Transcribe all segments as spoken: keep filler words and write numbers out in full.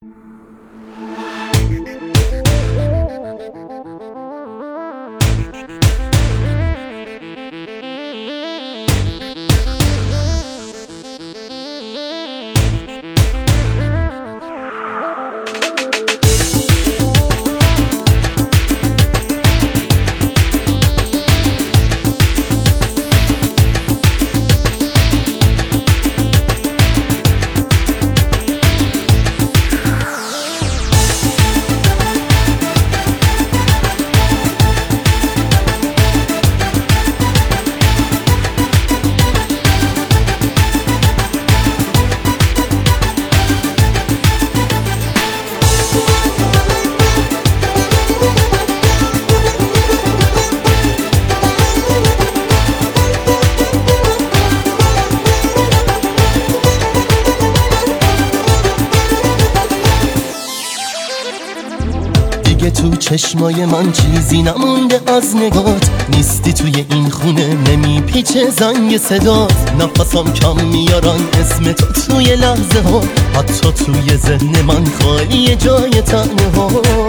دیگه تو چشمای من چیزی نمونده از نگات، نیستی توی این خونه نمیپیچه زنگ صدات. نفسام کم میارن اسم تو توی لحظه ها، حتی توی ذهن من خالی جای تنها.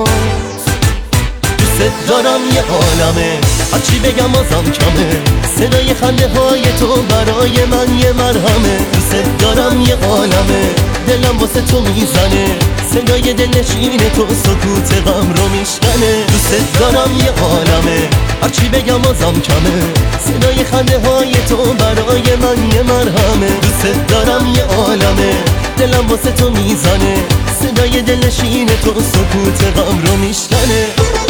دوست دارم یه عالمه، هرچی بگم ازم کمه، صدای خنده های تو برای من یه مرهمه. دوست دارم یه عالمه، دلم واسه تو میزنه، صدای دلنشین تو سکوت غم رو میشکنه. دوست دارم یه عالمه، هرچی بگم ازم کمه، صدای خنده های تو برای من یه مرهمه. دوست دارم یه عالمه، دلم واسه تو میزنه، صدای دلنشین تو سکوت غم رو میشکنه.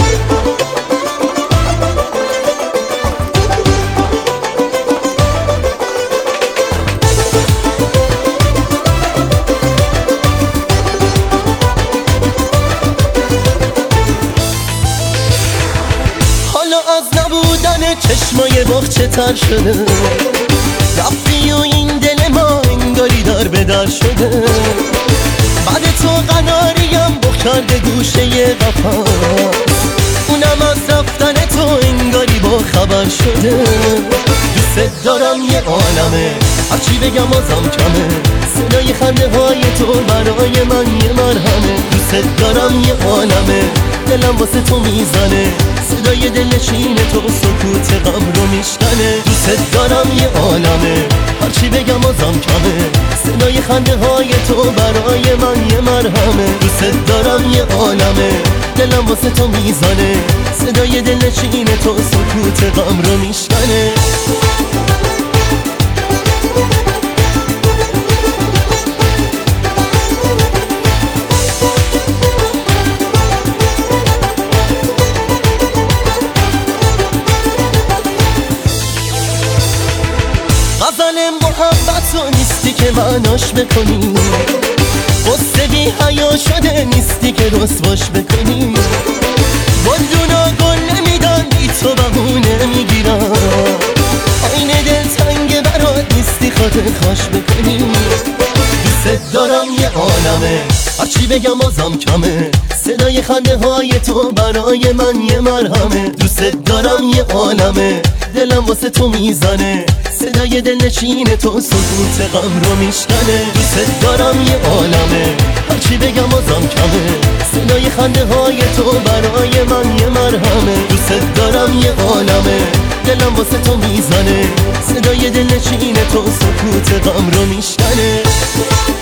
از نبودن چشمای باغچه تر شده، رفتی و این دل ما انگاری در به در شده. بعد تو قناریم با کرده گوشه قفس، اونم از رفتن تو انگاری با خبر شده. دوست دارم یه عالمه، هرچی بگم ازم کمه، صدای خنده های تو برای من یه مرهمه. دوست دارم یه عالمه، دلم واسه تو میزنه، صدای دلنشین تو سکوت غم رو میشکنه. دوست دارم یه عالمه، هرچی بگم ازم کمه، صدای خنده های تو برای من یه مرهمه. دوست دارم یه عالمه، دلم واسه تو میزنه، صدای دلنشین تو سکوت غم رو میشکنه. غزل محبت تو نیستی که معناش بکنی، قصه بی حیا شده نیستی که رسواش بکنی. گلدونا گل نمیدن بی تو بهونه میگیرن، آینه دل تنگ برات نیستی خاطر خاش بکنی. دوست دارم یه عالمه، هرچی بگم ازم کمه، صدای خنده های تو برای من یه مرهمه. دوست دارم یه عالمه، دلم واسه تو میزنه، صدای دلنشین تو سکوت غم رو میشکنه. دوست دارم یه عالمه، هرچی بگم ازم کمه، صدای خنده های تو برای من یه مرهمه. دوست دارم یه عالمه، دلم واسه تو میزنه، صدای دلنشین تو سکوت غم رو میشکنه.